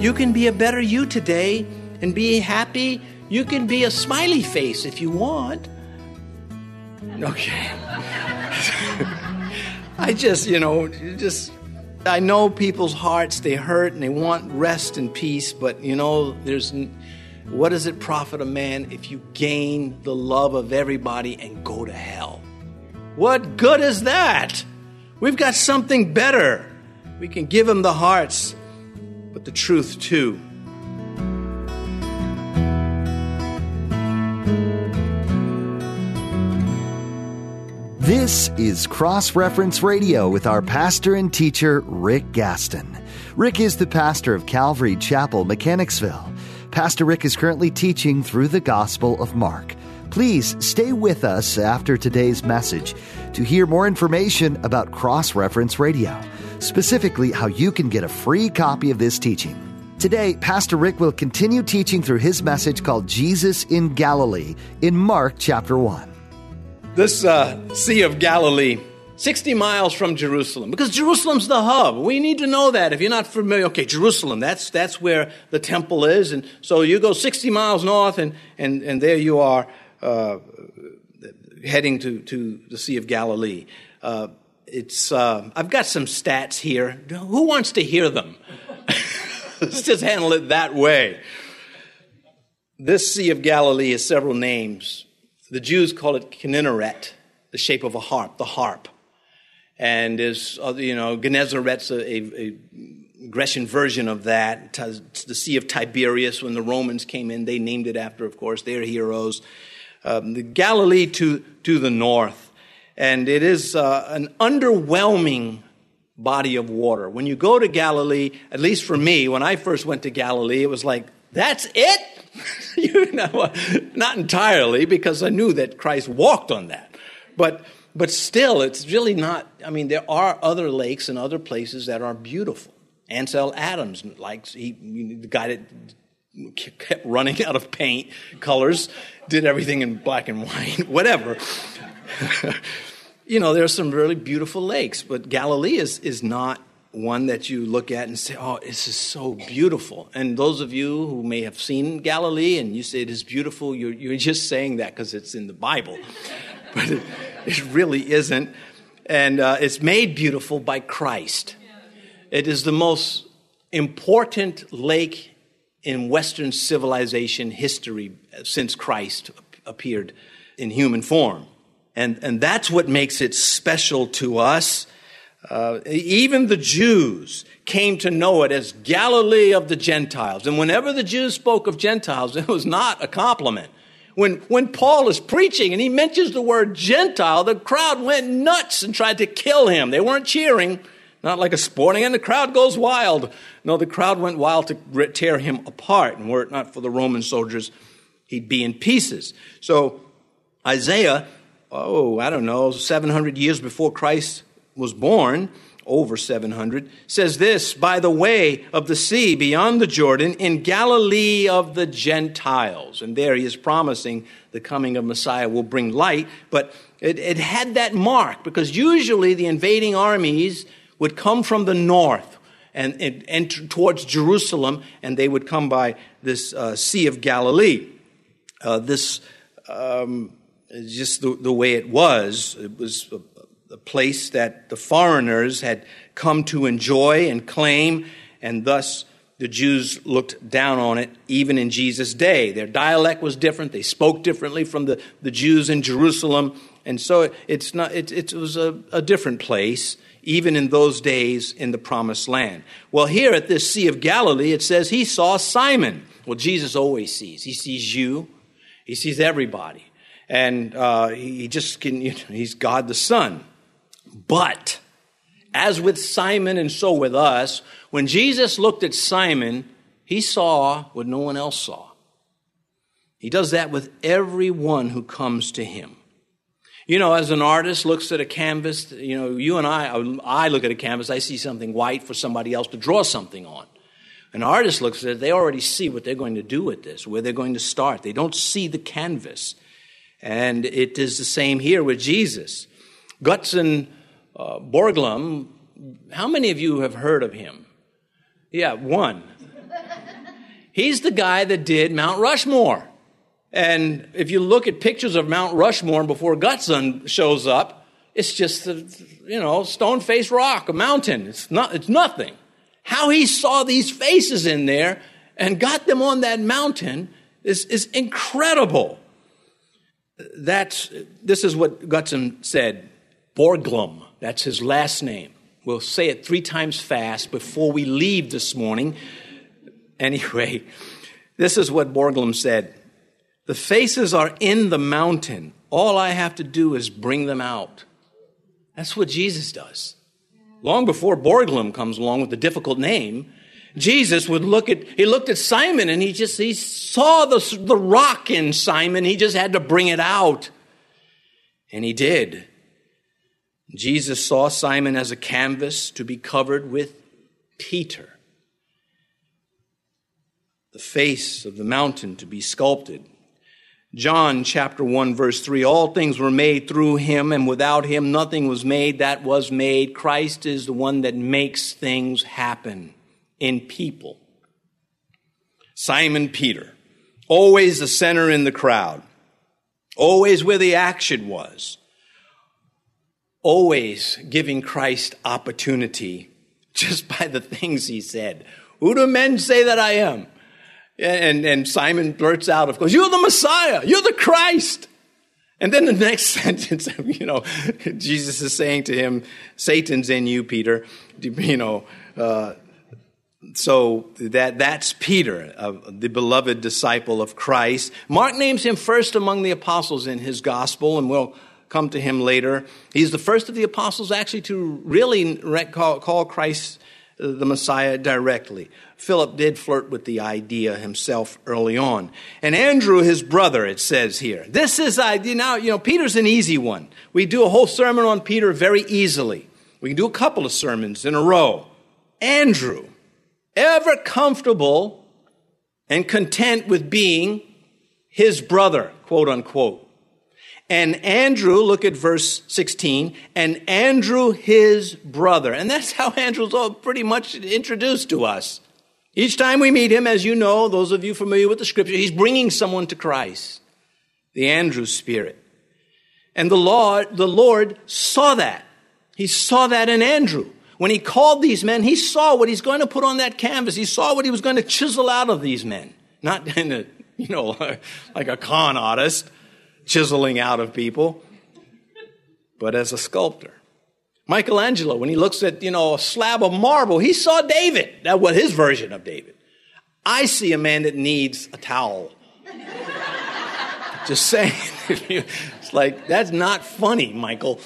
You can be a better you today and be happy. You can be a smiley face if you want. Okay. I know people's hearts, they hurt and they want rest and peace, but what does it profit a man if you gain the love of everybody and go to hell? What good is that? We've got something better. We can give them the hearts, but the truth too. This is Cross Reference Radio with our pastor and teacher, Rick Gaston. Rick is the pastor of Calvary Chapel, Mechanicsville. Pastor Rick is currently teaching through the Gospel of Mark. Please stay with us after today's message to hear more information about Cross Reference Radio, specifically how you can get a free copy of this teaching. Today, Pastor Rick will continue teaching through his message called Jesus in Galilee in Mark chapter 1. This Sea of Galilee, 60 miles from Jerusalem, because Jerusalem's the hub. We need to know that. If you're not familiar, okay, Jerusalem, that's where the temple is. And so you go 60 miles north, and there you are heading to the Sea of Galilee. I've got some stats here. Who wants to hear them? Let's just handle it that way. This Sea of Galilee has several names. The Jews call it Kinneret, the shape of a harp, the harp. And there's, Gennesaret's a Grecian version of that. The Sea of Tiberias, when the Romans came in, they named it after, of course, their heroes. The Galilee to the north. And it is an underwhelming body of water. When you go to Galilee, at least for me, when I first went to Galilee, it was like, that's it? Not entirely, because I knew that Christ walked on that. But still, it's really not. I mean, there are other lakes and other places that are beautiful. Ansel Adams, the guy that kept running out of paint colors, did everything in black and white, whatever. There are some really beautiful lakes, but Galilee is not one that you look at and say, oh, this is so beautiful. And those of you who may have seen Galilee and you say it is beautiful, you're just saying that because it's in the Bible. But it really isn't. And it's made beautiful by Christ. It is the most important lake in Western civilization history since Christ appeared in human form. And that's what makes it special to us. Even the Jews came to know it as Galilee of the Gentiles. And whenever the Jews spoke of Gentiles, it was not a compliment. When Paul is preaching and he mentions the word Gentile, the crowd went nuts and tried to kill him. They weren't cheering, not like a sporting, and the crowd goes wild. No, the crowd went wild to tear him apart. And were it not for the Roman soldiers, he'd be in pieces. So Isaiah, 700 years before Christ was born, over 700, says this, by the way of the sea beyond the Jordan, in Galilee of the Gentiles. And there he is promising the coming of Messiah will bring light. But it had that mark, because usually the invading armies would come from the north and enter towards Jerusalem, and they would come by this Sea of Galilee. Just the way it was a place that the foreigners had come to enjoy and claim, and thus the Jews looked down on it even in Jesus' day. Their dialect was different. They spoke differently from the Jews in Jerusalem. And so it was a different place, even in those days in the Promised Land. Well, here at this Sea of Galilee, it says he saw Simon. Well, Jesus always sees. He sees you. He sees everybody. And he's God the Son. But as with Simon and so with us, when Jesus looked at Simon, he saw what no one else saw. He does that with everyone who comes to him. As an artist looks at a canvas, you and I look at a canvas, I see something white for somebody else to draw something on. An artist looks at it, they already see what they're going to do with this, where they're going to start. They don't see the canvas. And it is the same here with Jesus. Gutzon Borglum, how many of you have heard of him? Yeah, one. He's the guy that did Mount Rushmore. And if you look at pictures of Mount Rushmore before Gutzon shows up, it's just a, stone-faced rock, a mountain. It's nothing. How he saw these faces in there and got them on that mountain is incredible. This is what Gutzon said. Borglum, that's his last name. We'll say it 3 times fast before we leave this morning. Anyway, this is what Borglum said. The faces are in the mountain. All I have to do is bring them out. That's what Jesus does. Long before Borglum comes along with the difficult name, Jesus looked at Simon and he saw the rock in Simon. He just had to bring it out. And he did. Jesus saw Simon as a canvas to be covered with Peter. The face of the mountain to be sculpted. John chapter 1 verse 3, all things were made through him, and without him nothing was made that was made. Christ is the one that makes things happen in people. Simon Peter, always the center in the crowd, always where the action was, always giving Christ opportunity just by the things he said. Who do men say that I am? And Simon blurts out, of course, you're the Messiah, you're the Christ. And then the next sentence, Jesus is saying to him, Satan's in you, Peter. So that's Peter, the beloved disciple of Christ. Mark names him first among the apostles in his gospel, and we'll come to him later. He's the first of the apostles actually to really call Christ the Messiah directly. Philip did flirt with the idea himself early on. And Andrew, his brother, it says here. This is idea. Now, Peter's an easy one. We do a whole sermon on Peter very easily. We can do a couple of sermons in a row. Andrew, ever comfortable and content with being his brother, quote unquote. And Andrew, look at verse 16, and Andrew his brother. And that's how Andrew's all pretty much introduced to us. Each time we meet him, as you know, those of you familiar with the scripture, he's bringing someone to Christ. The Andrew spirit. And the Lord saw that. He saw that in Andrew. When he called these men, he saw what he's going to put on that canvas. He saw what he was going to chisel out of these men. Not in a, like a con artist chiseling out of people, but as a sculptor. Michelangelo, when he looks at, a slab of marble, he saw David. That was his version of David. I see a man that needs a towel. Just saying. It's like, that's not funny, Michael.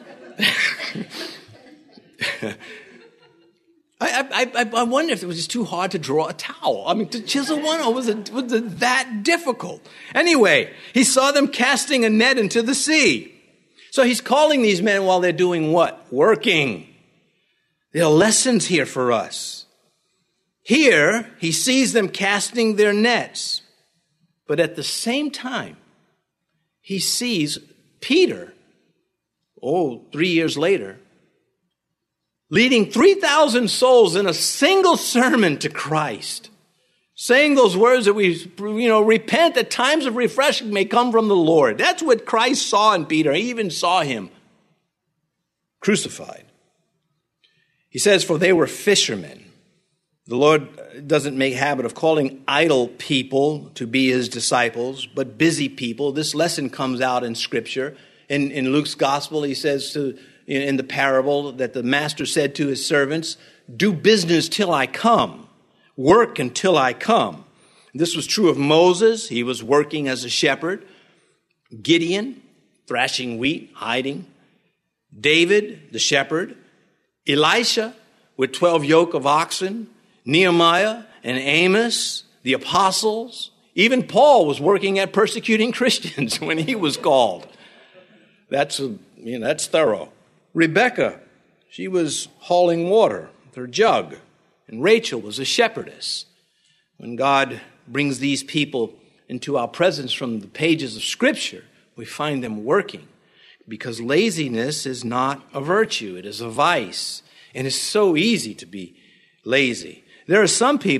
I wonder if it was just too hard to draw a towel. I mean, to chisel one, or was it that difficult? Anyway, he saw them casting a net into the sea. So he's calling these men while they're doing what? Working. There are lessons here for us. Here, he sees them casting their nets. But at the same time, he sees Peter, 3 years later, leading 3,000 souls in a single sermon to Christ, saying those words that we, repent that times of refreshing may come from the Lord. That's what Christ saw in Peter. He even saw him crucified. He says, for they were fishermen. The Lord doesn't make habit of calling idle people to be his disciples, but busy people. This lesson comes out in Scripture. In Luke's gospel, he says in the parable that the master said to his servants, do business till I come. Work until I come. This was true of Moses. He was working as a shepherd. Gideon, thrashing wheat, hiding. David, the shepherd. Elisha, with 12 yoke of oxen. Nehemiah and Amos, the apostles. Even Paul was working at persecuting Christians when he was called. That's thorough. Rebecca, she was hauling water with her jug. And Rachel was a shepherdess. When God brings these people into our presence from the pages of Scripture, we find them working. Because laziness is not a virtue, it is a vice. And it's so easy to be lazy. There are some people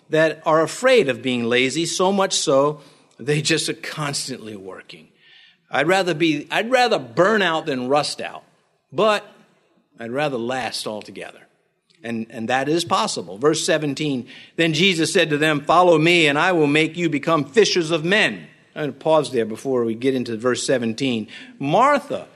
that are afraid of being lazy, so much so they just are constantly working. I'd rather burn out than rust out, but I'd rather last altogether. And that is possible. Verse 17, then Jesus said to them, follow me and I will make you become fishers of men. I'm going to pause there before we get into verse 17. Martha,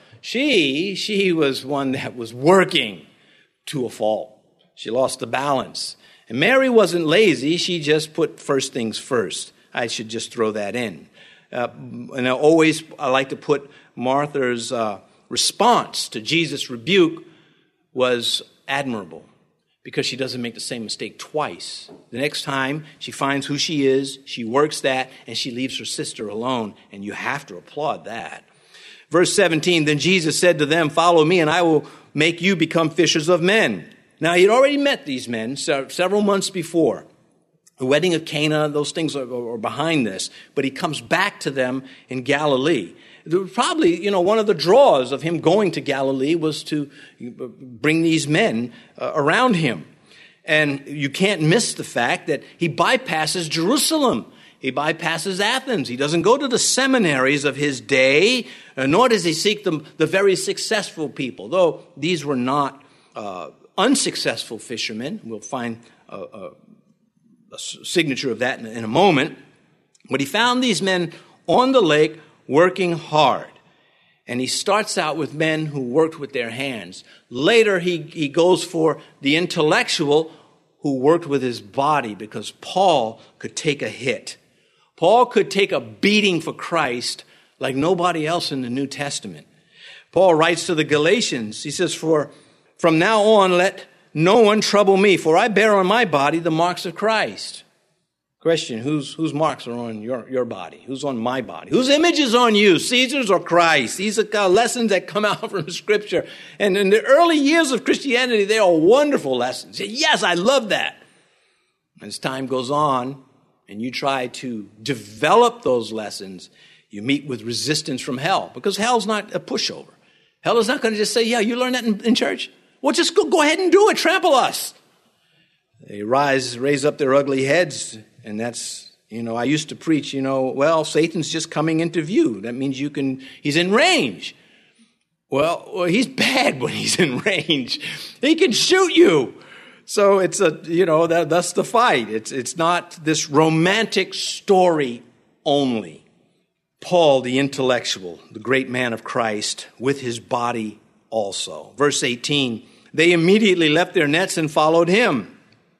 she was one that was working to a fault. She lost the balance. And Mary wasn't lazy. She just put first things first. I should just throw that in. And I like to put Martha's response to Jesus' rebuke was admirable, because she doesn't make the same mistake twice. The next time she finds who she is, she works that, and she leaves her sister alone, and you have to applaud that. Verse 17, then Jesus said to them, follow me, and I will make you become fishers of men. Now, he'd already met these men several months before. The wedding of Cana, those things are behind this, but he comes back to them in Galilee. Probably, one of the draws of him going to Galilee was to bring these men around him. And you can't miss the fact that he bypasses Jerusalem. He bypasses Athens. He doesn't go to the seminaries of his day, nor does he seek the very successful people, though these were not unsuccessful fishermen. We'll find a signature of that in a moment. But he found these men on the lake working hard. And he starts out with men who worked with their hands. Later, he goes for the intellectual who worked with his body, because Paul could take a hit. Paul could take a beating for Christ like nobody else in the New Testament. Paul writes to the Galatians, he says, from now on, let no one trouble me, for I bear on my body the marks of Christ. Question, whose marks are on your body? Who's on my body? Whose image is on you, Caesar's or Christ? These are lessons that come out from Scripture. And in the early years of Christianity, they are wonderful lessons. Yes, I love that. As time goes on, and you try to develop those lessons, you meet with resistance from hell, because hell's not a pushover. Hell is not going to just say, yeah, you learned that in church? Well, just go ahead and do it. Trample us. They raise up their ugly heads, and that's, I used to preach, well, Satan's just coming into view. That means he's in range. Well, he's bad when he's in range. He can shoot you. So it's that's the fight. It's not this romantic story only. Paul, the intellectual, the great man of Christ, with his body also. Verse 18, they immediately left their nets and followed him.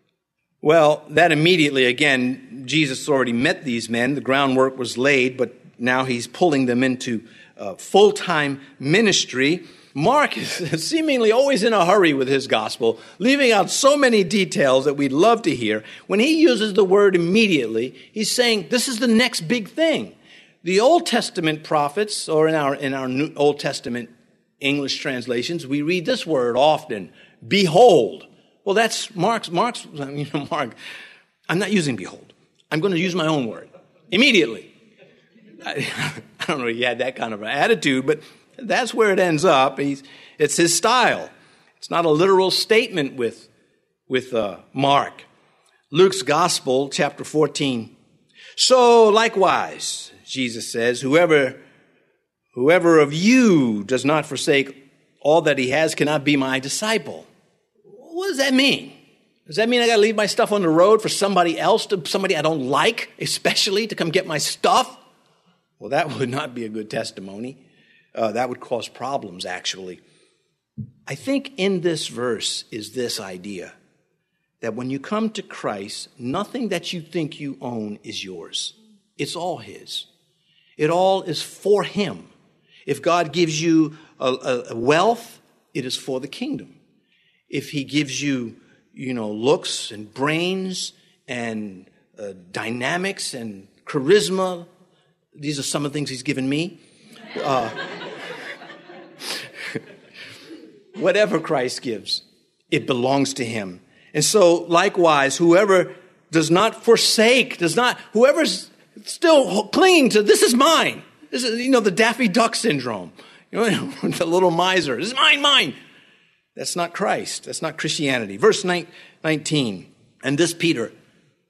Well, that immediately, again, Jesus already met these men. The groundwork was laid, but now he's pulling them into full-time ministry. Mark is seemingly always in a hurry with his gospel, leaving out so many details that we'd love to hear. When he uses the word immediately, he's saying this is the next big thing. The Old Testament prophets, or in our New Old Testament English translations, we read this word often, behold. Well, that's Mark, I'm not using behold. I'm going to use my own word. Immediately. I don't know if he had that kind of an attitude, but that's where it ends up. It's his style. It's not a literal statement with Mark. Luke's Gospel, chapter 14. So likewise, Jesus says, whoever of you does not forsake all that he has cannot be my disciple. What does that mean? Does that mean I got to leave my stuff on the road for somebody else, somebody I don't like, especially to come get my stuff? Well, that would not be a good testimony. That would cause problems, actually. I think in this verse is this idea that when you come to Christ, nothing that you think you own is yours. It's all his. It all is for him. If God gives you a wealth, it is for the kingdom. If he gives you, looks and brains and dynamics and charisma, these are some of the things he's given me. Whatever Christ gives, it belongs to him. And so, likewise, whoever does not forsake, whoever's still clinging to, this is mine. This is, the Daffy Duck syndrome. The little miser. This is mine. That's not Christ. That's not Christianity. Verse 19. And this Peter,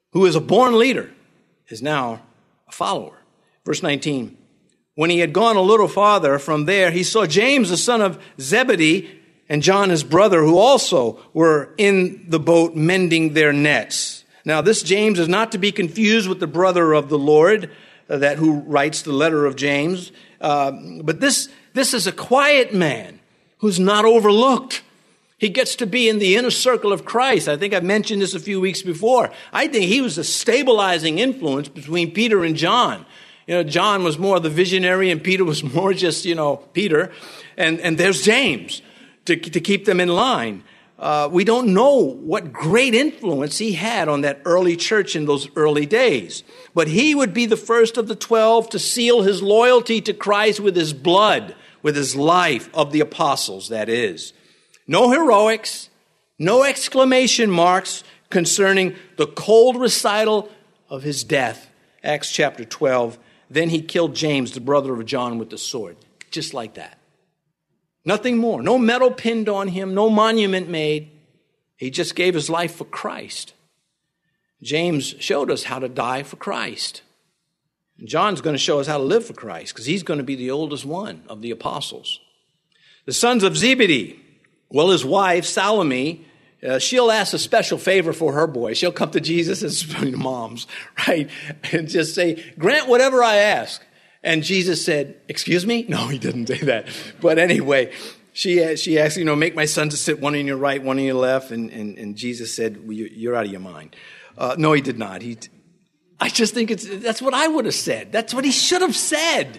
who is a born leader, is now a follower. Verse 19, when he had gone a little farther from there, he saw James, the son of Zebedee, and John, his brother, who also were in the boat mending their nets. Now, this James is not to be confused with the brother of the Lord, that who writes the letter of James. But this is a quiet man who's not overlooked. He gets to be in the inner circle of Christ. I think I mentioned this a few weeks before. I think he was a stabilizing influence between Peter and John. John was more the visionary and Peter was more just, Peter. And there's James to keep them in line. We don't know what great influence he had on that early church in those early days. But he would be the first of the 12 to seal his loyalty to Christ with his blood, with his life, of the apostles, that is. No heroics, no exclamation marks concerning the cold recital of his death. Acts chapter 12. Then he killed James, the brother of John, with the sword. Just like that. Nothing more. No medal pinned on him, no monument made. He just gave his life for Christ. James showed us how to die for Christ. And John's going to show us how to live for Christ because he's going to be the oldest one of the apostles. The sons of Zebedee. Well, his wife, Salome, she'll ask a special favor for her boy. She'll come to Jesus as moms, right? And just say, grant whatever I ask. And Jesus said, excuse me? No, he didn't say that. But anyway, she asked, make my son to sit one on your right, one on your left. And Jesus said, well, you're out of your mind. No, he did not. I just think that's what I would have said. That's what he should have said.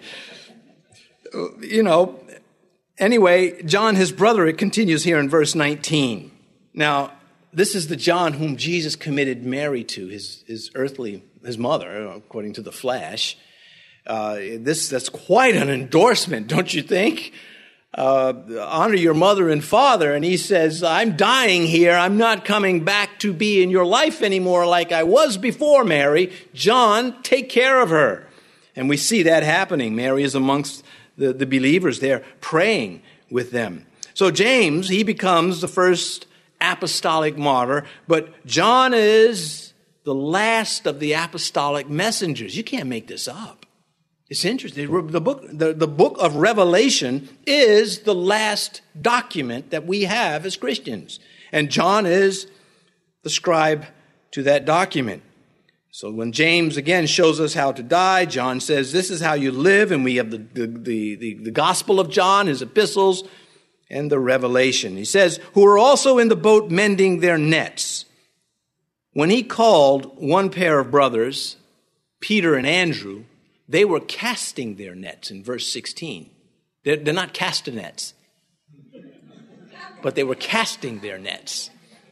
Anyway, John, his brother, it continues here in verse 19. Now, this is the John whom Jesus committed Mary to, his mother, according to the flesh. That's quite an endorsement, don't you think? Honor your mother and father. And he says, I'm dying here. I'm not coming back to be in your life anymore like I was before, Mary. John, take care of her. And we see that happening. Mary is amongst the believers there praying with them. So James, he becomes the first apostolic martyr, but John is the last of the apostolic messengers. You can't make this up. It's interesting. The book of Revelation is the last document that we have as Christians. And John is the scribe to that document. So when James again shows us how to die, John says this is how you live. And we have the Gospel of John, his epistles, and the Revelation. He says, who are also in the boat mending their nets. When he called one pair of brothers, Peter and Andrew, they were casting their nets in verse 16. They're not castanets, but they were casting their nets.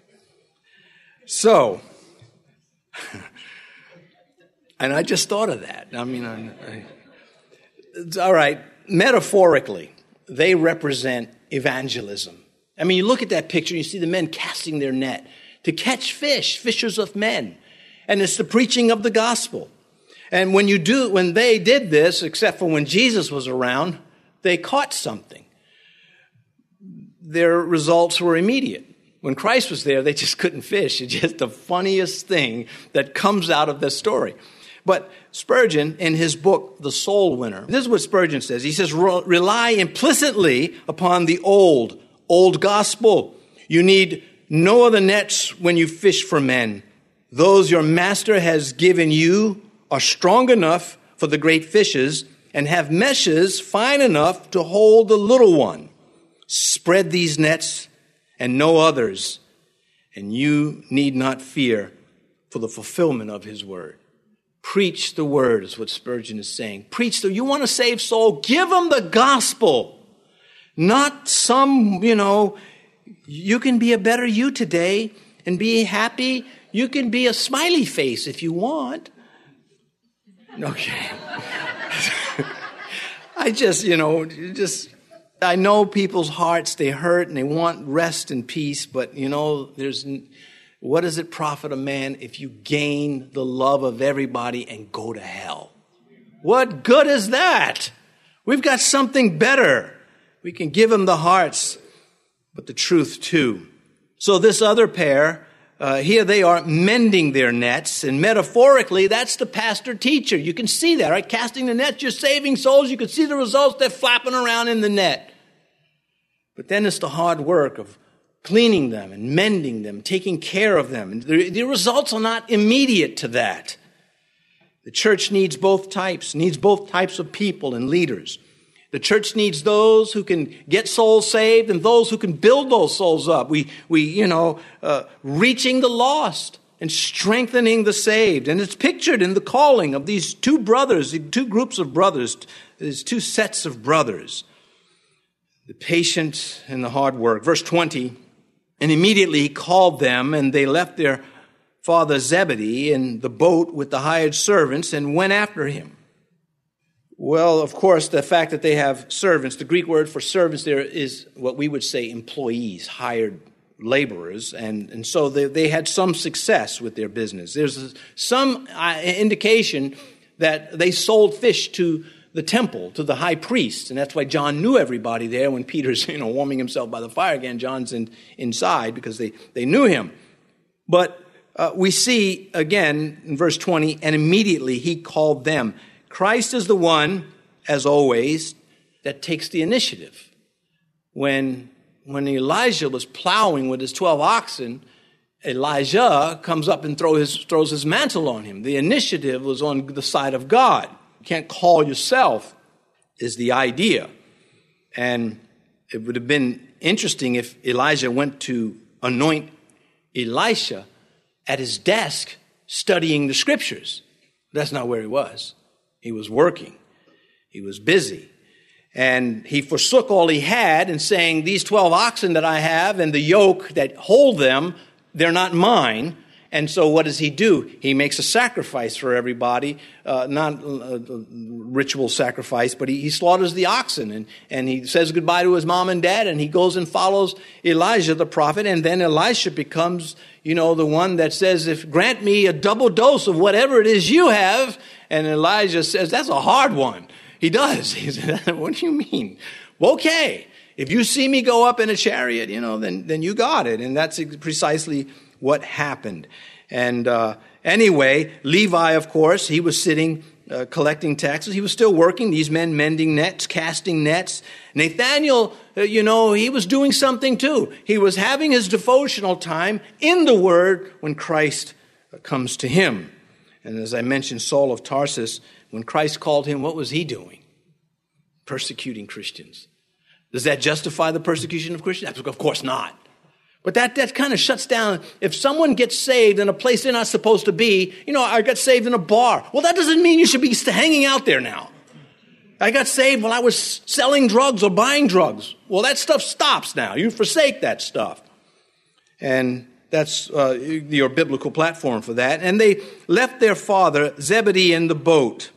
So, and I just thought of that. All right, metaphorically, they represent evangelism. You look at that picture, you see the men casting their net to catch fish, fishers of men. And it's the preaching of the gospel. And when they did this, except for when Jesus was around, they caught something. Their results were immediate. When Christ was there, they just couldn't fish. It's just the funniest thing that comes out of this story. But Spurgeon, in his book, The Soul Winner, this is what Spurgeon says. He says, rely implicitly upon the old gospel. You need no other nets when you fish for men. Those your master has given you are strong enough for the great fishes and have meshes fine enough to hold the little one. Spread these nets and no others, and you need not fear for the fulfillment of his word. Preach the word is what Spurgeon is saying. You want to save soul? Give them the gospel. Not some, you can be a better you today and be happy. You can be a smiley face if you want. Okay. I know people's hearts, they hurt and they want rest and peace, but what does it profit a man if you gain the love of everybody and go to hell? What good is that? We've got something better. We can give them the hearts, but the truth too. So this other pair, here they are mending their nets, and metaphorically, that's the pastor-teacher. You can see that, right? Casting the net, you're saving souls. You can see the results. They're flapping around in the net. But then it's the hard work of cleaning them and mending them, taking care of them. And the results are not immediate to that. The church needs both types of people and leaders. The church needs those who can get souls saved and those who can build those souls up. Reaching the lost and strengthening the saved. And it's pictured in the calling of these two brothers, two groups of brothers, these two sets of brothers. The patient and the hard work. Verse 20, and immediately he called them, and they left their father Zebedee in the boat with the hired servants and went after him. Well, of course, the fact that they have servants, the Greek word for servants there is what we would say employees, hired laborers, and so they had some success with their business. There's some indication that they sold fish to the temple, to the high priest, and that's why John knew everybody there. When Peter's warming himself by the fire again, John's inside because they knew him. But we see again in verse 20, and immediately he called them. Christ is the one, as always, that takes the initiative. When Elijah was plowing with his 12 oxen, Elijah comes up and throws his mantle on him. The initiative was on the side of God. You can't call yourself, is the idea. And it would have been interesting if Elijah went to anoint Elisha at his desk studying the scriptures. That's not where he was. He was working. He was busy. And he forsook all he had and saying, these 12 oxen that I have and the yoke that hold them, they're not mine. And so what does he do? He makes a sacrifice for everybody, not a ritual sacrifice, but he slaughters the oxen and he says goodbye to his mom and dad, and he goes and follows Elijah the prophet. And then Elisha becomes, the one that says, grant me a double dose of whatever it is you have. And Elijah says, that's a hard one. He does. He said, what do you mean? Okay, if you see me go up in a chariot, then you got it. And that's precisely what happened. And anyway, Levi, of course, he was sitting collecting taxes. He was still working. These men mending nets, casting nets. Nathaniel, he was doing something too. He was having his devotional time in the Word when Christ comes to him. And as I mentioned, Saul of Tarsus, when Christ called him, what was he doing? Persecuting Christians. Does that justify the persecution of Christians? Of course not. But that kind of shuts down. If someone gets saved in a place they're not supposed to be, I got saved in a bar. Well, that doesn't mean you should be hanging out there now. I got saved while I was selling drugs or buying drugs. Well, that stuff stops now. You forsake that stuff. And that's your biblical platform for that. And they left their father, Zebedee, in the boat.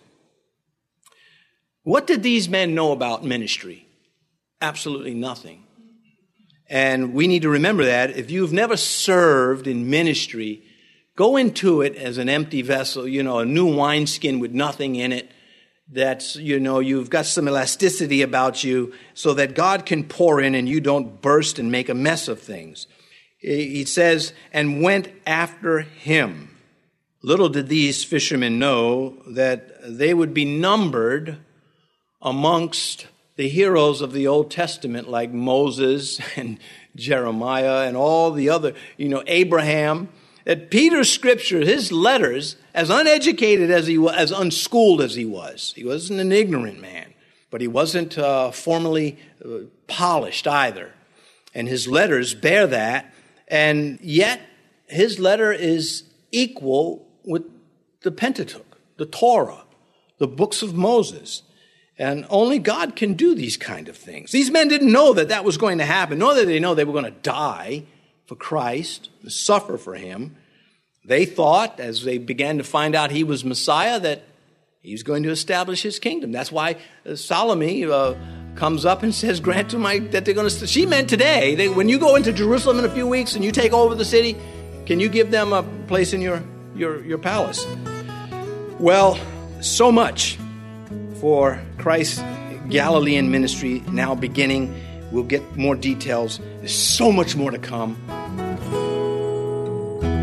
What did these men know about ministry? Absolutely nothing. And we need to remember that. If you've never served in ministry, go into it as an empty vessel, a new wineskin with nothing in it. That's, you've got some elasticity about you so that God can pour in and you don't burst and make a mess of things. He says, and went after him. Little did these fishermen know that they would be numbered amongst the heroes of the Old Testament, like Moses and Jeremiah and all the other, Abraham. That Peter's scripture, his letters, as uneducated as he was, as unschooled as he wasn't an ignorant man, but he wasn't formally polished either. And his letters bear that. And yet, his letter is equal with the Pentateuch, the Torah, the books of Moses. And only God can do these kind of things. These men didn't know that was going to happen, nor did they know they were going to die for Christ, suffer for him. They thought, as they began to find out he was Messiah, that he was going to establish his kingdom. That's why Salome comes up and says, grant to that they're going to... She meant today, when you go into Jerusalem in a few weeks and you take over the city, can you give them a place in your palace? Well, so much for Christ's Galilean ministry now beginning. We'll get more details. There's so much more to come.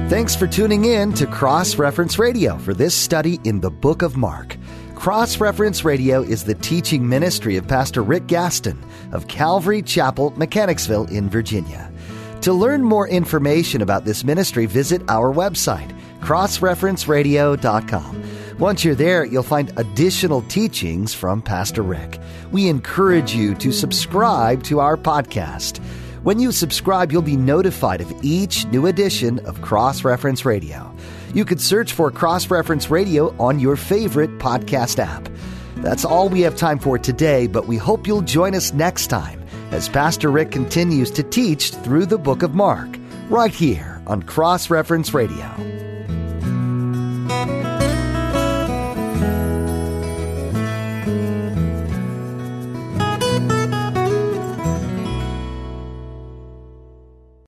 Thanks for tuning in to Cross Reference Radio for this study in the book of Mark. Cross Reference Radio is the teaching ministry of Pastor Rick Gaston of Calvary Chapel, Mechanicsville in Virginia. To learn more information about this ministry, visit our website, crossreferenceradio.com. Once you're there, you'll find additional teachings from Pastor Rick. We encourage you to subscribe to our podcast. When you subscribe, you'll be notified of each new edition of Cross Reference Radio. You could search for Cross Reference Radio on your favorite podcast app. That's all we have time for today, but we hope you'll join us next time as Pastor Rick continues to teach through the book of Mark, right here on Cross Reference Radio.